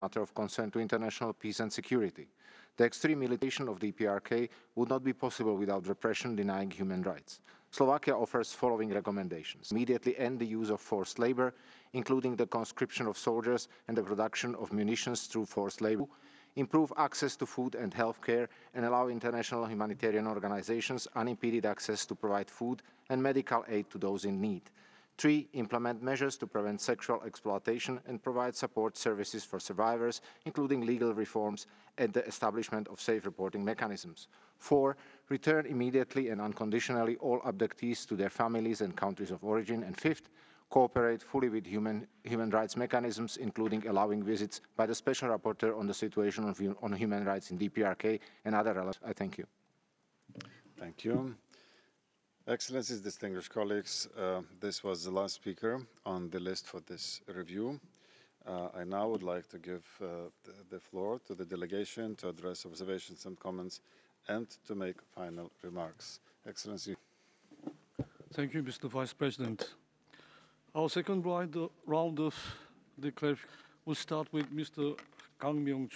matter of concern to international peace and security. The extreme militation of the DPRK would not be possible without repression denying human rights. Slovakia offers following recommendations: immediately end the use of forced labor, including the conscription of soldiers and the production of munitions through forced labor; improve access to food and health care, and allow international humanitarian organizations unimpeded access to provide food and medical aid to those in need. 3. Implement measures to prevent sexual exploitation and provide support services for survivors, including legal reforms and the establishment of safe reporting mechanisms. 4. Return immediately and unconditionally all abductees to their families and countries of origin. And 5th, cooperate fully with human rights mechanisms, including allowing visits by the Special Rapporteur on the situation on human rights in DPRK and other relevant. I thank you. Thank you. Excellencies, distinguished colleagues, this was the last speaker on the list for this review. I now would like to give the floor to the delegation to address observations and comments and to make final remarks. Excellency. Thank you, Mr. Vice President. Our second round of the clarification will start with Mr. Kang Myong